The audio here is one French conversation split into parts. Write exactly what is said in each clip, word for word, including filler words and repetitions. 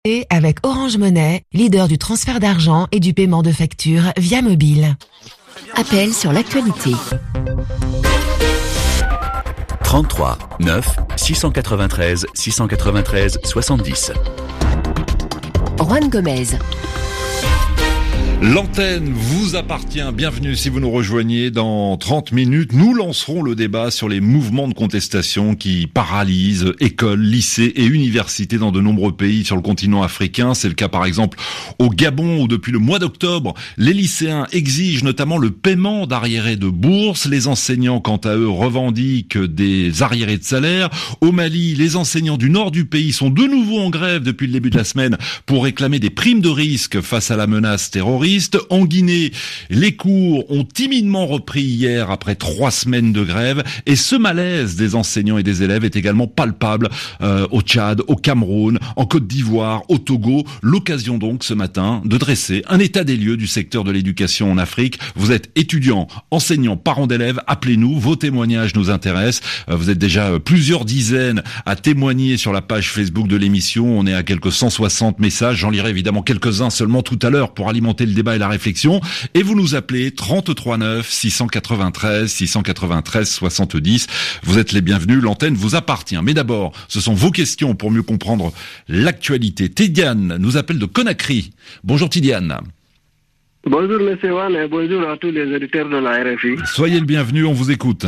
Et avec Orange Money, leader du transfert d'argent et du paiement de factures via mobile. Appel sur l'actualité. trente-trois neuf six cent quatre-vingt-treize six cent quatre-vingt-treize soixante-dix. Juan Gomez. L'antenne vous appartient. Bienvenue si vous nous rejoignez. Dans trente minutes, nous lancerons le débat sur les mouvements de contestation qui paralysent écoles, lycées et universités dans de nombreux pays sur le continent africain. C'est le cas par exemple au Gabon où depuis le mois d'octobre, les lycéens exigent notamment le paiement d'arriérés de bourse. Les enseignants, quant à eux, revendiquent des arriérés de salaire. Au Mali, les enseignants du nord du pays sont de nouveau en grève depuis le début de la semaine pour réclamer des primes de risque face à la menace terroriste. En Guinée, les cours ont timidement repris hier après trois semaines de grève et ce malaise des enseignants et des élèves est également palpable euh, au Tchad, au Cameroun, en Côte d'Ivoire, au Togo. L'occasion donc ce matin de dresser un état des lieux du secteur de l'éducation en Afrique. Vous êtes étudiants, enseignants, parents d'élèves, appelez-nous, vos témoignages nous intéressent. Euh, vous êtes déjà plusieurs dizaines à témoigner sur la page Facebook de l'émission. On est à quelques cent soixante messages. J'en lirai évidemment quelques-uns seulement tout à l'heure pour alimenter le débat et la réflexion, et vous nous appelez trente-trois neuf six cent quatre-vingt-treize six cent quatre-vingt-treize soixante-dix. Vous êtes les bienvenus, l'antenne vous appartient. Mais d'abord, ce sont vos questions pour mieux comprendre l'actualité. Tidiane nous appelle de Conakry. Bonjour Tidiane. Bonjour monsieur Wan et bonjour à tous les auditeurs de la R F I. Soyez le bienvenu, on vous écoute.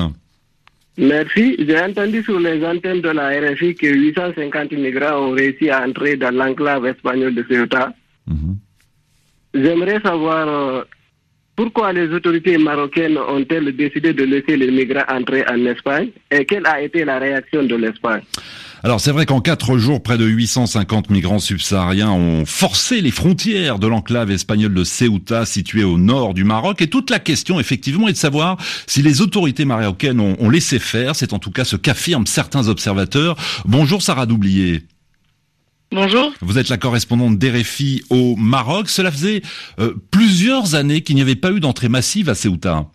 Merci. J'ai entendu sur les antennes de la R F I que huit cent cinquante migrants ont réussi à entrer dans l'enclave espagnole de Ceuta. Mmh. J'aimerais savoir euh, pourquoi les autorités marocaines ont-elles décidé de laisser les migrants entrer en Espagne et quelle a été la réaction de l'Espagne? Alors c'est vrai qu'en quatre jours, près de huit cent cinquante migrants subsahariens ont forcé les frontières de l'enclave espagnole de Ceuta, située au nord du Maroc. Et toute la question, effectivement, est de savoir si les autorités marocaines ont, ont laissé faire. C'est en tout cas ce qu'affirment certains observateurs. Bonjour Sarah Doublier. Bonjour. Vous êtes la correspondante d'R F I au Maroc. Cela faisait euh, plusieurs années qu'il n'y avait pas eu d'entrée massive à Ceuta.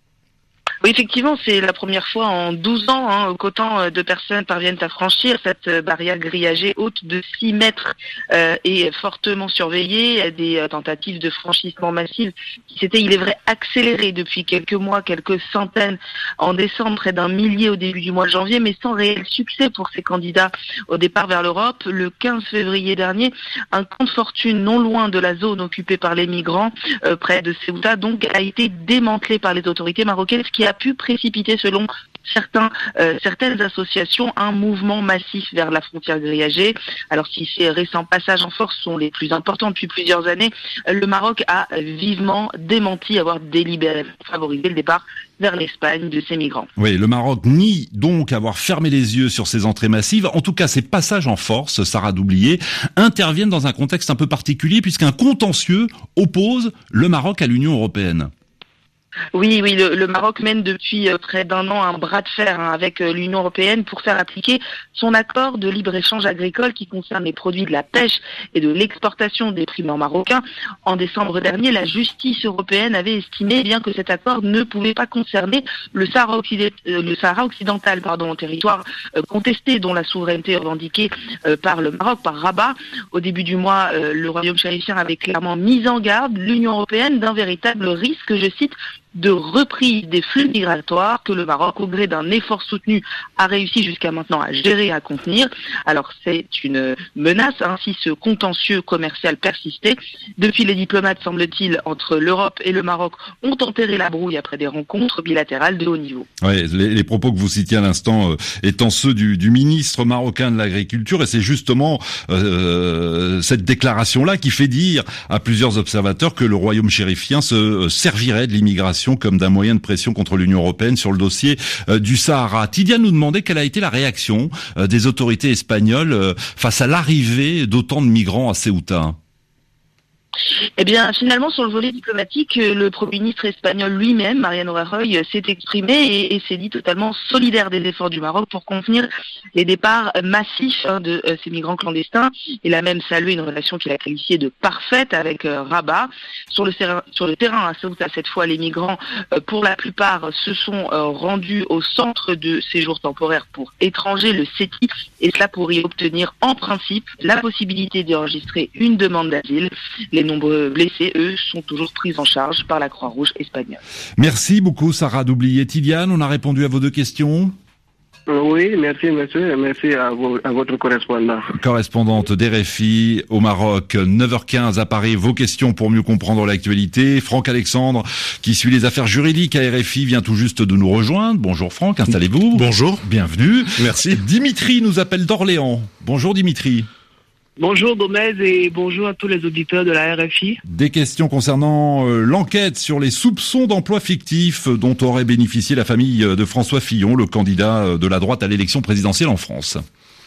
Oui, effectivement, c'est la première fois en douze ans hein, qu'autant de personnes parviennent à franchir cette barrière grillagée haute de six mètres euh, et fortement surveillée. Des tentatives de franchissement massif qui s'étaient, il est vrai, accélérées depuis quelques mois, quelques centaines en décembre, près d'un millier au début du mois de janvier, mais sans réel succès pour ces candidats au départ vers l'Europe. Le quinze février dernier, un compte fortune non loin de la zone occupée par les migrants, euh, près de Ceuta, donc, a été démantelé par les autorités marocaines, ce qui a pu précipiter, selon certains, euh, certaines associations, un mouvement massif vers la frontière grillagée. Alors si ces récents passages en force sont les plus importants depuis plusieurs années, le Maroc a vivement démenti avoir délibérément favorisé le départ vers l'Espagne de ces migrants. Oui, le Maroc nie donc avoir fermé les yeux sur ces entrées massives. En tout cas, ces passages en force, Sarah Doublier, interviennent dans un contexte un peu particulier puisqu'un contentieux oppose le Maroc à l'Union européenne. Oui, oui, le, le Maroc mène depuis euh, près d'un an un bras de fer hein, avec euh, l'Union européenne pour faire appliquer son accord de libre-échange agricole qui concerne les produits de la pêche et de l'exportation des primeurs marocains. En décembre dernier, la justice européenne avait estimé bien que cet accord ne pouvait pas concerner le Sahara, Occid- euh, le Sahara occidental, pardon, territoire euh, contesté dont la souveraineté revendiquée euh, par le Maroc, par Rabat. Au début du mois, euh, le royaume chérifien avait clairement mis en garde l'Union européenne d'un véritable risque, je cite, de reprise des flux migratoires que le Maroc, au gré d'un effort soutenu, a réussi jusqu'à maintenant à gérer et à contenir. Alors c'est une menace hein, si ce contentieux commercial persistait. Depuis, les diplomates, semble-t-il, entre l'Europe et le Maroc ont enterré la brouille après des rencontres bilatérales de haut niveau. Oui, les, les propos que vous citiez à l'instant euh, étant ceux du, du ministre marocain de l'Agriculture, et c'est justement euh, cette déclaration-là qui fait dire à plusieurs observateurs que le royaume chérifien se euh, servirait de l'immigration comme d'un moyen de pression contre l'Union européenne sur le dossier euh, du Sahara. Tidiane nous demandait quelle a été la réaction euh, des autorités espagnoles euh, face à l'arrivée d'autant de migrants à Ceuta. Eh bien, finalement, sur le volet diplomatique, le Premier ministre espagnol lui-même, Mariano Rajoy, s'est exprimé et, et s'est dit totalement solidaire des efforts du Maroc pour contenir les départs massifs hein, de euh, ces migrants clandestins. Il a même salué une relation qu'il a qualifiée de parfaite avec euh, Rabat. Sur le, sur le terrain, à Ceuta, cette fois, les migrants, euh, pour la plupart, se sont euh, rendus au centre de séjour temporaire pour étrangers, le C E T I, et cela pour y obtenir en principe la possibilité d'enregistrer une demande d'asile. Les nombreux blessés, eux, sont toujours pris en charge par la Croix-Rouge espagnole. Merci beaucoup, Sarah Doublier. Tiliane, on a répondu à vos deux questions. Oui, merci monsieur, merci à, vos, à votre correspondant. Correspondante d'R F I au Maroc, neuf heures quinze à Paris, vos questions pour mieux comprendre l'actualité. Franck Alexandre, qui suit les affaires juridiques à R F I, vient tout juste de nous rejoindre. Bonjour Franck, installez-vous. Bonjour. Bienvenue. Merci. Dimitri nous appelle d'Orléans. Bonjour Dimitri. Bonjour Gomez et bonjour à tous les auditeurs de la R F I. Des questions concernant euh, l'enquête sur les soupçons d'emploi fictif dont aurait bénéficié la famille de François Fillon, le candidat de la droite à l'élection présidentielle en France.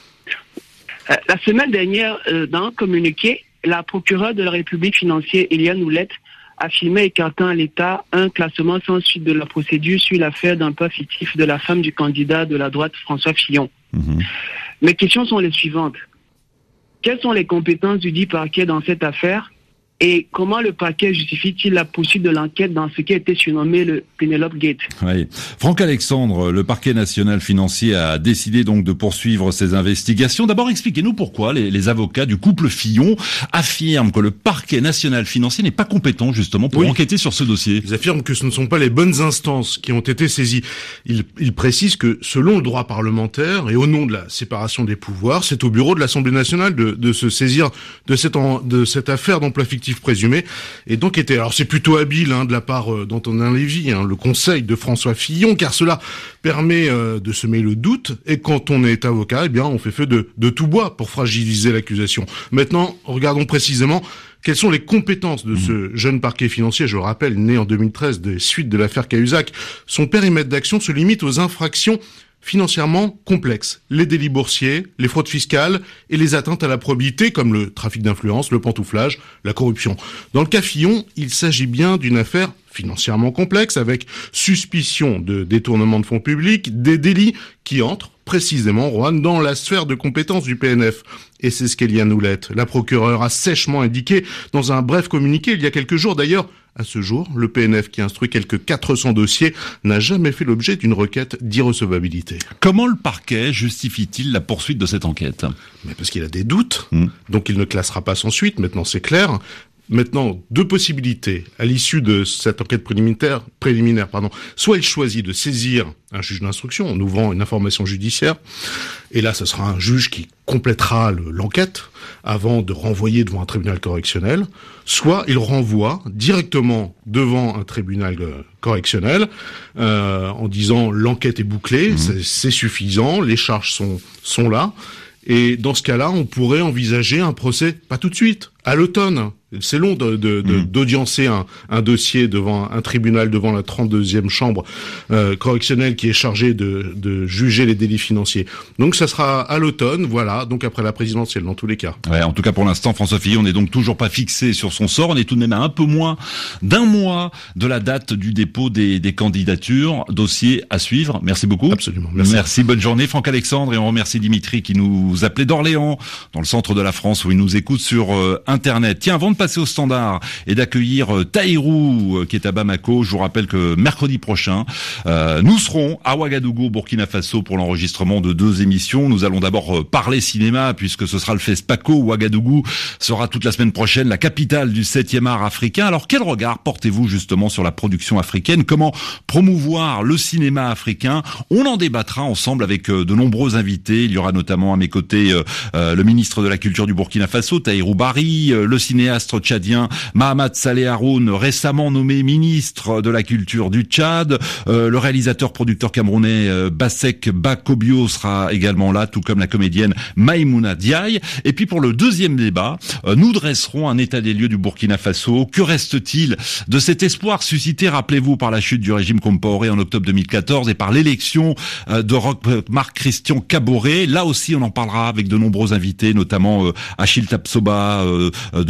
Euh, la semaine dernière, euh, dans un communiqué, la procureure de la République financière, Eliane Houlette, affirmait écartant à l'État un classement sans suite de la procédure sur l'affaire d'emploi fictif de la femme du candidat de la droite François Fillon. Mmh. Mes questions sont les suivantes. Quelles sont les compétences du dit parquet dans cette affaire et comment le parquet justifie-t-il la poursuite de l'enquête dans ce qui a été surnommé le Penelope Gate? Oui. Franck Alexandre, le parquet national financier a décidé donc de poursuivre ces investigations. D'abord, expliquez-nous pourquoi les, les avocats du couple Fillon affirment que le parquet national financier n'est pas compétent justement pour oui. enquêter sur ce dossier. Ils affirment que ce ne sont pas les bonnes instances qui ont été saisies. Ils, ils précisent que selon le droit parlementaire et au nom de la séparation des pouvoirs, c'est au bureau de l'Assemblée nationale de, de se saisir de cette, en, de cette affaire d'emploi fictif présumé et donc était alors c'est plutôt habile hein, de la part euh, d'Antonin Lévy, hein, le conseil de François Fillon, car cela permet euh, de semer le doute et quand on est avocat, eh bien on fait feu de, de tout bois pour fragiliser l'accusation. Maintenant, regardons précisément quelles sont les compétences de ce jeune parquet financier. Je le rappelle, né en deux mille treize des suites de l'affaire Cahuzac. Son périmètre d'action se limite aux infractions financièrement complexes, les délits boursiers, les fraudes fiscales et les atteintes à la probité comme le trafic d'influence, le pantouflage, la corruption. Dans le cas Fillon, il s'agit bien d'une affaire financièrement complexe avec suspicion de détournement de fonds publics, des délits qui entrent précisément, Rohan, dans la sphère de compétences du P N F. Et c'est ce qu'Eliane Houlette, la procureure, a sèchement indiqué dans un bref communiqué il y a quelques jours. D'ailleurs, à ce jour, le P N F qui instruit quelques quatre cents dossiers n'a jamais fait l'objet d'une requête d'irrecevabilité. Comment le parquet justifie-t-il la poursuite de cette enquête ? Mais parce qu'il a des doutes, mmh. donc il ne classera pas sans suite, maintenant c'est clair. Maintenant, deux possibilités. À l'issue de cette enquête préliminaire, préliminaire, pardon, soit il choisit de saisir un juge d'instruction en ouvrant une information judiciaire, et là, ce sera un juge qui complétera le, l'enquête avant de renvoyer devant un tribunal correctionnel, soit il renvoie directement devant un tribunal correctionnel euh, en disant l'enquête est bouclée, mmh. c'est, c'est suffisant, les charges sont sont là. Et dans ce cas-là, on pourrait envisager un procès, pas tout de suite, à l'automne. C'est long de, de, de, mmh. d'audiencer un, un dossier devant un tribunal, devant la trente-deuxième chambre euh, correctionnelle qui est chargée de, de juger les délits financiers. Donc ça sera à l'automne, voilà, donc après la présidentielle dans tous les cas. Ouais, en tout cas pour l'instant, François Fillon n'est donc toujours pas fixé sur son sort. On est tout de même à un peu moins d'un mois de la date du dépôt des, des candidatures. Dossier à suivre. Merci beaucoup. Absolument. Merci. Merci, bonne journée Franck Alexandre, et on remercie Dimitri qui nous appelait d'Orléans, dans le centre de la France, où il nous écoute sur euh, Internet. Tiens, avant de passer au standard et d'accueillir euh, Taïrou euh, qui est à Bamako, je vous rappelle que mercredi prochain, euh, nous serons à Ouagadougou, Burkina Faso, pour l'enregistrement de deux émissions. Nous allons d'abord euh, parler cinéma, puisque ce sera le FESPACO. Ouagadougou sera toute la semaine prochaine la capitale du septième art africain. Alors quel regard portez-vous justement sur la production africaine ? Comment promouvoir le cinéma africain ? On en débattra ensemble avec euh, de nombreux invités. Il y aura notamment à mes côtés euh, euh, le ministre de la Culture du Burkina Faso, Tahirou Barry, euh, le cinéaste tchadien Mahamat Saleh Haroun, récemment nommé ministre de la Culture du Tchad, euh, le réalisateur producteur camerounais euh, Bassek Bakobio sera également là, tout comme la comédienne Maïmouna Diaye. Et puis pour le deuxième débat, euh, nous dresserons un état des lieux du Burkina Faso. Que reste-t-il de cet espoir suscité, rappelez-vous, par la chute du régime Compaoré en octobre deux mille quatorze et par l'élection euh, de Marc-Christian Kaboré? Là aussi, on en parlera avec de nombreux invités, notamment euh, Achille Tapsoba euh, de l'opposition,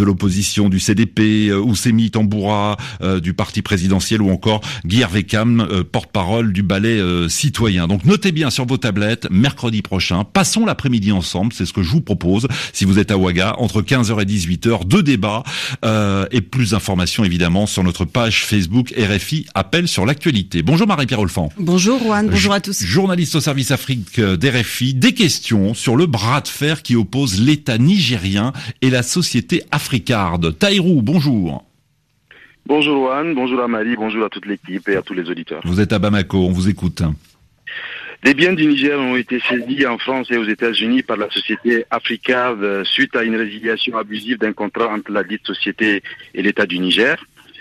l'opposition du C D P, Oussemi Tamboura euh, du parti présidentiel ou encore Guy Hervé Cam, euh, porte-parole du ballet euh, citoyen. Donc notez bien sur vos tablettes, mercredi prochain, passons l'après-midi ensemble, c'est ce que je vous propose, si vous êtes à Ouaga, entre quinze heures et dix-huit heures, deux débats euh, et plus d'informations évidemment sur notre page Facebook R F I Appel sur l'actualité. Bonjour Marie-Pierre Olfan. Bonjour Juan, bonjour à tous. Journaliste au service Afrique d'R F I, des questions sur le bras de fer qui oppose l'État nigérien et la société Africard. Taïrou, bonjour. Bonjour Juan, bonjour à Marie, bonjour à toute l'équipe et à tous les auditeurs. Vous êtes à Bamako, on vous écoute. Les biens du Niger ont été saisis en France et aux États-Unis par la société Africard suite à une résiliation abusive d'un contrat entre la dite société et l'État du Niger.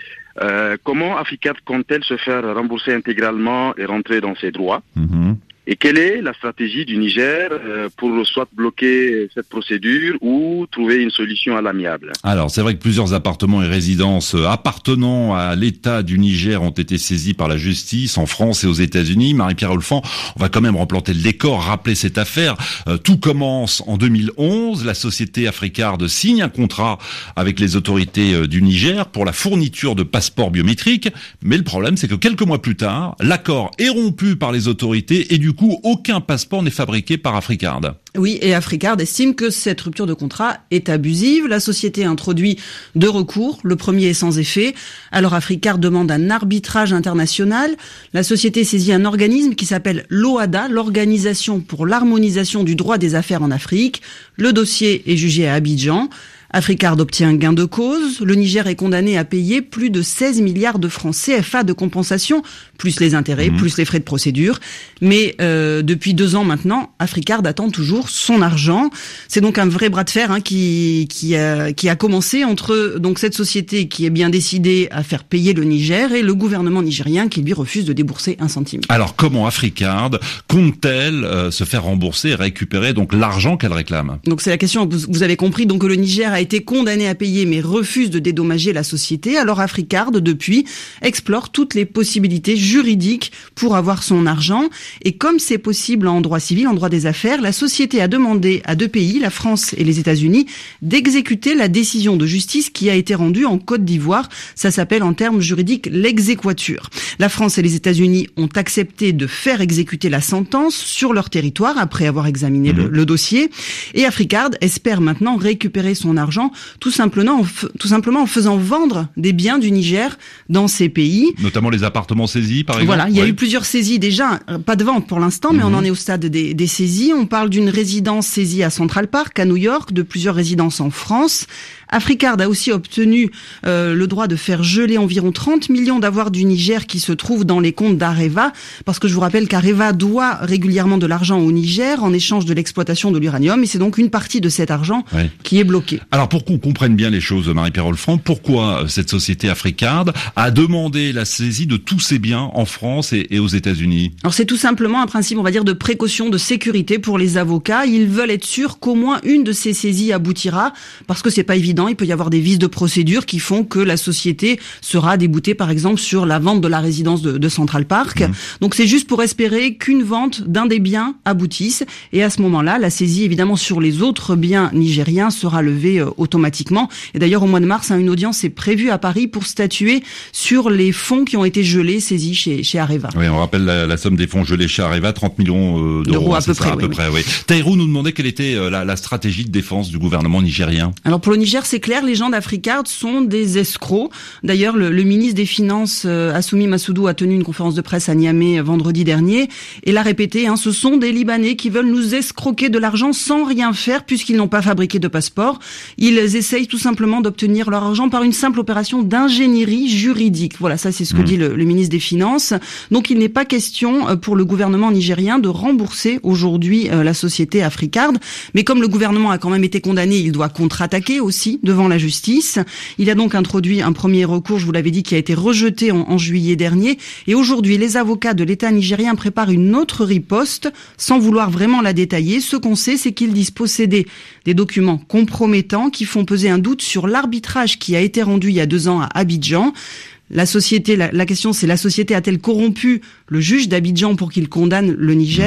Euh, comment Africard compte-t-elle se faire rembourser intégralement et rentrer dans ses droits? Mmh. Et quelle est la stratégie du Niger euh, pour soit bloquer cette procédure ou trouver une solution à l'amiable? Alors, c'est vrai que plusieurs appartements et résidences appartenant à l'État du Niger ont été saisis par la justice en France et aux États-Unis. Marie-Pierre Olfan, on va quand même replanter le décor, rappeler cette affaire. Euh, tout commence en deux mille onze. La société Africard signe un contrat avec les autorités euh, du Niger pour la fourniture de passeports biométriques. Mais le problème, c'est que quelques mois plus tard, l'accord est rompu par les autorités et du coup, aucun passeport n'est fabriqué par Africard. Oui, et Africard estime que cette rupture de contrat est abusive. La société introduit deux recours. Le premier est sans effet. Alors Africard demande un arbitrage international. La société saisit un organisme qui s'appelle l'O A D A, l'Organisation pour l'harmonisation du droit des affaires en Afrique. Le dossier est jugé à Abidjan. Africard obtient gain de cause. Le Niger est condamné à payer plus de seize milliards de francs C F A de compensation, plus les intérêts, mmh. plus les frais de procédure. Mais euh, depuis deux ans maintenant, Africard attend toujours son argent. C'est donc un vrai bras de fer hein, qui qui a, qui a commencé entre donc cette société qui est bien décidée à faire payer le Niger et le gouvernement nigérien qui lui refuse de débourser un centime. Alors comment Africard compte-t-elle euh, se faire rembourser et récupérer donc l'argent qu'elle réclame? Donc c'est la question. Vous, vous avez compris donc que le Niger a été condamné à payer mais refuse de dédommager la société. Alors Africard, depuis, explore toutes les possibilités juridiques pour avoir son argent. Et comme c'est possible en droit civil, en droit des affaires, la société a demandé à deux pays, la France et les États-Unis, d'exécuter la décision de justice qui a été rendue en Côte d'Ivoire. Ça s'appelle en termes juridiques l'exéquatur. La France et les États-Unis ont accepté de faire exécuter la sentence sur leur territoire après avoir examiné mmh. le, le dossier. Et Africard espère maintenant récupérer son argent tout simplement, en f- tout simplement en faisant vendre des biens du Niger dans ces pays. Notamment les appartements saisis, par exemple. Voilà, il y a ouais. eu plusieurs saisies déjà, pas de vente pour l'instant, mmh. mais on en est au stade des, des saisies. On parle d'une résidence saisie à Central Park, à New York, de plusieurs résidences en France. Africard a aussi obtenu euh, le droit de faire geler environ trente millions d'avoirs du Niger qui se trouvent dans les comptes d'Areva, parce que je vous rappelle qu'Areva doit régulièrement de l'argent au Niger en échange de l'exploitation de l'uranium, et c'est donc une partie de cet argent ouais. qui est bloquée. Alors pour qu'on comprenne bien les choses, Marie-Pierre Olfan, pourquoi cette société Africard a demandé la saisie de tous ses biens en France et, et aux États-Unis? Alors c'est tout simplement un principe, on va dire, de précaution, de sécurité pour les avocats. Ils veulent être sûrs qu'au moins une de ces saisies aboutira, parce que c'est pas évident. Il peut y avoir des vices de procédure qui font que la société sera déboutée, par exemple, sur la vente de la résidence de, de Central Park. Mmh. Donc c'est juste pour espérer qu'une vente d'un des biens aboutisse. Et à ce moment-là, la saisie, évidemment, sur les autres biens nigériens sera levée euh, automatiquement. Et d'ailleurs, au mois de mars, hein, une audience est prévue à Paris pour statuer sur les fonds qui ont été gelés, saisis chez, chez Areva. Oui, on rappelle la, la somme des fonds gelés chez Areva, trente millions euh, d'euros, d'euros à, hein, peu, ça, près, à oui, peu oui. près. Oui. Taïrou nous demandait quelle était euh, la, la stratégie de défense du gouvernement nigérien. Alors pour le Niger, c'est clair, les gens d'Africard sont des escrocs. D'ailleurs, le, le ministre des Finances, euh, Assoumi Massoudou, a tenu une conférence de presse à Niamey euh, vendredi dernier et l'a répété, hein, ce sont des Libanais qui veulent nous escroquer de l'argent sans rien faire puisqu'ils n'ont pas fabriqué de passeport. Ils essayent tout simplement d'obtenir leur argent par une simple opération d'ingénierie juridique. Voilà, ça c'est ce que mmh. dit le, le ministre des Finances. Donc il n'est pas question pour le gouvernement nigérien de rembourser aujourd'hui euh, la société Africard. Mais comme le gouvernement a quand même été condamné, il doit contre-attaquer aussi devant la justice. Il a donc introduit un premier recours, je vous l'avais dit, qui a été rejeté en, en juillet dernier. Et aujourd'hui, les avocats de l'État nigérien préparent une autre riposte, sans vouloir vraiment la détailler. Ce qu'on sait, c'est qu'ils disent posséder des documents compromettants qui font peser un doute sur l'arbitrage qui a été rendu il y a deux ans à Abidjan. La société, la, la question c'est, la société a-t-elle corrompu le juge d'Abidjan pour qu'il condamne le Niger ?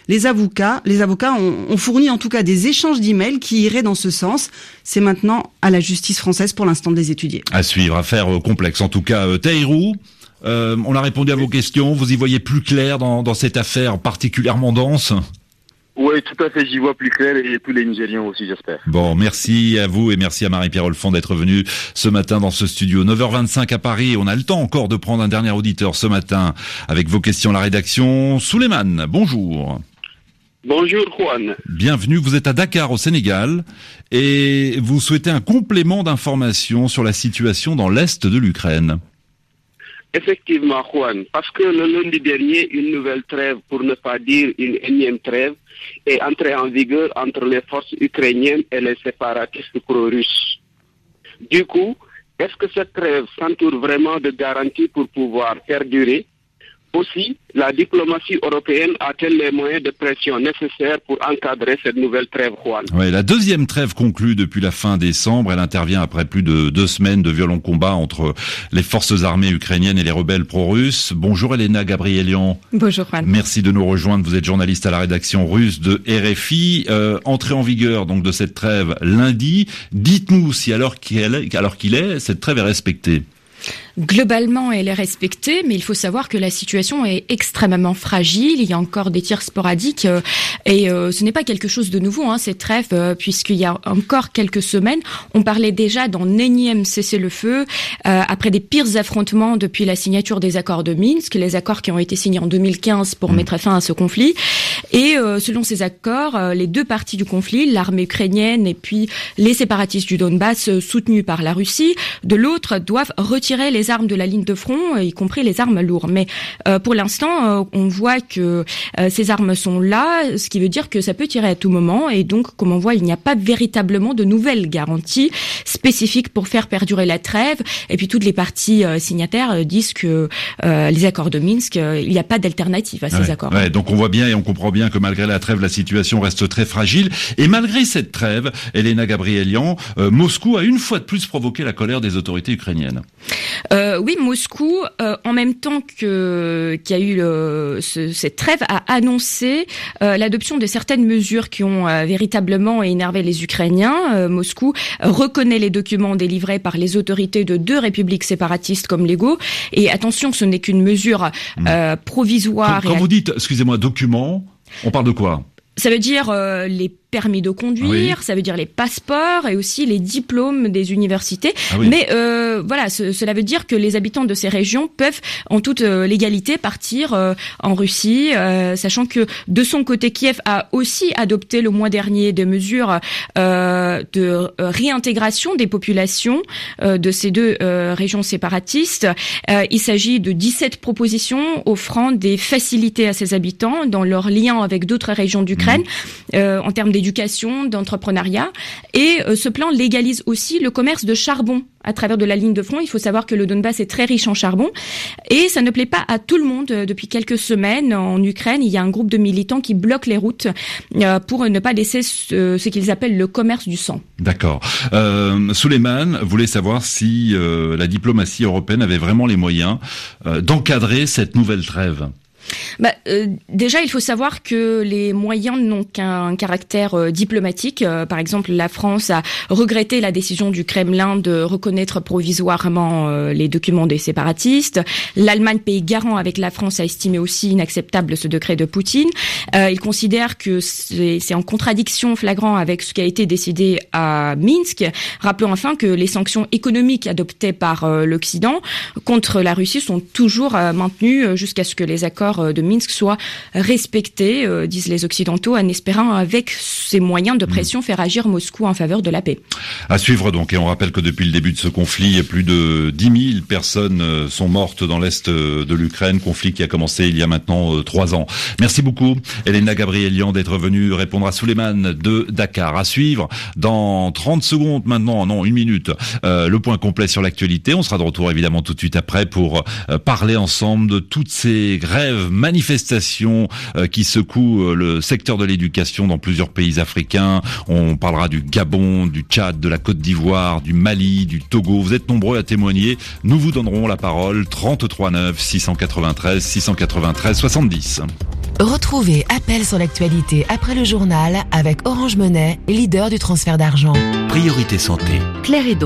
Les avocats, les avocats ont, ont fourni en tout cas des échanges d'emails qui iraient dans ce sens. C'est maintenant à la justice française pour l'instant de les étudier. À suivre, affaire complexe. En tout cas, euh, Tahirou, euh, on a répondu à vos questions. Vous y voyez plus clair dans, dans cette affaire particulièrement dense? Oui, tout à fait, j'y vois plus clair et tous les Nigériens aussi, j'espère. Bon, merci à vous et merci à Marie-Pierre Olfond d'être venue ce matin dans ce studio. neuf heures vingt-cinq à Paris, on a le temps encore de prendre un dernier auditeur ce matin avec vos questions à la rédaction. Souleymane, bonjour. Bonjour Juan. Bienvenue, vous êtes à Dakar au Sénégal et vous souhaitez un complément d'information sur la situation dans l'est de l'Ukraine. Effectivement Juan, parce que le lundi dernier, une nouvelle trêve, pour ne pas dire une énième trêve, est entrée en vigueur entre les forces ukrainiennes et les séparatistes pro-russes. Du coup, est-ce que cette trêve s'entoure vraiment de garanties pour pouvoir perdurer? Aussi, la diplomatie européenne a-t-elle les moyens de pression nécessaires pour encadrer cette nouvelle trêve, Juan? Oui, la deuxième trêve conclue depuis la fin décembre, elle intervient après plus de deux semaines de violents combats entre les forces armées ukrainiennes et les rebelles pro-russes. Bonjour Elena Gabrielian. Bonjour Juan. Merci de nous rejoindre, vous êtes journaliste à la rédaction russe de R F I. Euh, entrée en vigueur donc de cette trêve lundi. Dites-nous si alors qu'il est, alors qu'il est, cette trêve est respectée. Globalement, elle est respectée, mais il faut savoir que la situation est extrêmement fragile. Il y a encore des tirs sporadiques euh, et euh, ce n'est pas quelque chose de nouveau, hein, cette trêve, euh, puisqu'il y a encore quelques semaines, on parlait déjà d'un énième cessez-le-feu euh, après des pires affrontements depuis la signature des accords de Minsk, les accords qui ont été signés en deux mille quinze pour mmh. mettre fin à ce conflit. Et euh, selon ces accords, euh, les deux parties du conflit, l'armée ukrainienne et puis les séparatistes du Donbass euh, soutenus par la Russie, de l'autre, doivent retirer les armes de la ligne de front, y compris les armes lourdes. Mais euh, pour l'instant, euh, on voit que euh, ces armes sont là, ce qui veut dire que ça peut tirer à tout moment. Et donc, comme on voit, il n'y a pas véritablement de nouvelles garanties spécifiques pour faire perdurer la trêve. Et puis, toutes les parties euh, signataires euh, disent que euh, les accords de Minsk, euh, il n'y a pas d'alternative à ces ouais, accords. Ouais, donc on voit bien et on comprend bien que malgré la trêve, la situation reste très fragile. Et malgré cette trêve, Elena Gabrielian, euh, Moscou a une fois de plus provoqué la colère des autorités ukrainiennes. Euh, oui, Moscou, euh, en même temps que qu'il y a eu le, ce, cette trêve, a annoncé euh, l'adoption de certaines mesures qui ont euh, véritablement énervé les Ukrainiens. Euh, Moscou euh, reconnaît les documents délivrés par les autorités de deux républiques séparatistes comme légaux. Et attention, ce n'est qu'une mesure euh, provisoire. Quand, quand et vous dites, excusez-moi, documents, on parle de quoi? Ça veut dire euh, les permis de conduire, oui. ça veut dire les passeports et aussi les diplômes des universités. Ah oui. Mais euh, voilà, ce, cela veut dire que les habitants de ces régions peuvent en toute euh, légalité partir euh, en Russie, euh, sachant que de son côté, Kiev a aussi adopté le mois dernier des mesures euh, de euh, réintégration des populations euh, de ces deux euh, régions séparatistes. Euh, il s'agit de dix-sept propositions offrant des facilités à ces habitants dans leur lien avec d'autres régions d'Ukraine, mmh. euh, en termes d'éducation, d'entrepreneuriat. Et euh, ce plan légalise aussi le commerce de charbon à travers de la ligne de front. Il faut savoir que le Donbass est très riche en charbon et ça ne plaît pas à tout le monde. Depuis quelques semaines, en Ukraine, il y a un groupe de militants qui bloquent les routes euh, pour ne pas laisser ce, ce qu'ils appellent le commerce du sang. D'accord. Euh, Souleymane voulait savoir si euh, la diplomatie européenne avait vraiment les moyens euh, d'encadrer cette nouvelle trêve. Bah, euh, déjà, il faut savoir que les moyens n'ont qu'un caractère euh, diplomatique. Euh, par exemple, la France a regretté la décision du Kremlin de reconnaître provisoirement euh, les documents des séparatistes. L'Allemagne, pays garant avec la France, a estimé aussi inacceptable ce décret de Poutine. Euh, il considère que c'est, c'est en contradiction flagrante avec ce qui a été décidé à Minsk. Rappelons enfin que les sanctions économiques adoptées par euh, l'Occident contre la Russie sont toujours euh, maintenues jusqu'à ce que les accords de Minsk soit respecté, euh, disent les Occidentaux, en espérant avec ces moyens de pression faire agir Moscou en faveur de la paix. À suivre donc, et on rappelle que depuis le début de ce conflit, plus de dix mille personnes sont mortes dans l'est de l'Ukraine, conflit qui a commencé il y a maintenant trois ans. Merci beaucoup, Elena Gabrielian, d'être venue répondre à Souleymane de Dakar. À suivre dans trente secondes maintenant, non, une minute, euh, le point complet sur l'actualité. On sera de retour évidemment tout de suite après pour euh, parler ensemble de toutes ces grèves, manifestations euh, qui secouent euh, le secteur de l'éducation dans plusieurs pays africains. On parlera du Gabon, du Tchad, de la Côte d'Ivoire, du Mali, du Togo. Vous êtes nombreux à témoigner. Nous vous donnerons la parole. trente-trois neuf, six cent quatre-vingt-treize, six cent quatre-vingt-treize, soixante-dix. Retrouvez Appel sur l'actualité après le journal avec Orange Money, leader du transfert d'argent. Priorité santé. Claire Hédon.